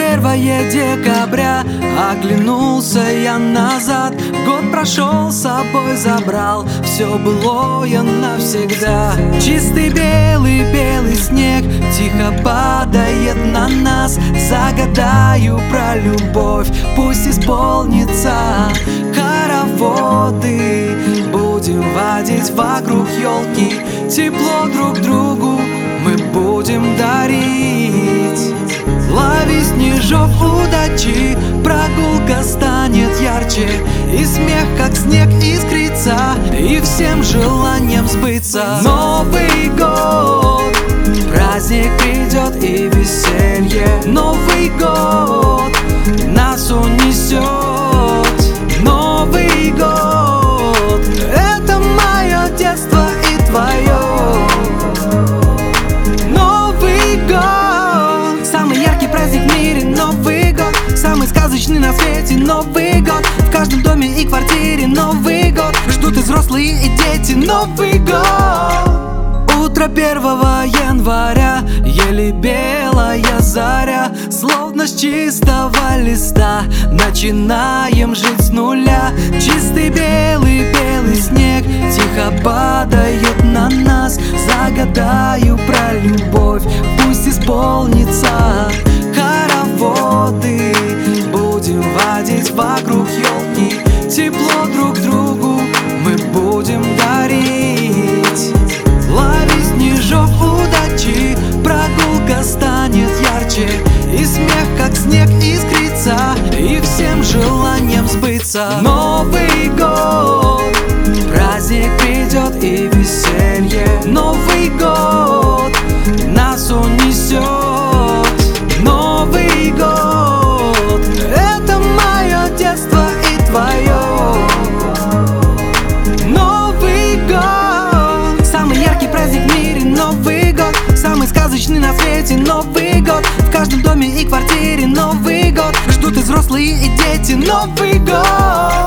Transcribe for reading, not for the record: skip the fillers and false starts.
1 декабря, оглянулся я назад. Год прошел, с собой забрал все былое навсегда. Чистый белый снег тихо падает на нас. Загадаю про любовь, пусть исполнится. Хороводы будем водить вокруг елки, тепло друг другу мы будем дарить. Лови снежок удачи, прогулка станет ярче, и смех как снег искрится, и всем желанием сбыться. Новый год, праздник придет и веселье. Новый год нас унесет. Новый год — это мое детство и твое. Новый год — самый яркий праздник в мире. Новый год — самый сказочный на свете. Новый год — в каждом доме и квартире. Новый год — ждут и взрослые, и дети. Новый год. Утро 1 января, еле белая заря, словно с чистого листа начинаем жить с нуля. Чистый белый снег тихо падает на нас. Загадаю про любовь, пусть исполнится. Хороводы будем водить вокруг елки, тепло друг другу мы будем дарить. Лови снежок удачи, прогулка станет ярче, и смех как снег искрится, и всем желанием сбыться. Новый год, праздник придет и веселье. Новый год нас унесет. Новый год — это мое детство и твое. Новый год — самый яркий праздник в мире. Новый год — самый сказочный на свете. Новый год — в каждом доме и квартире. Новый год — ждут и взрослые, и дети. Новый год.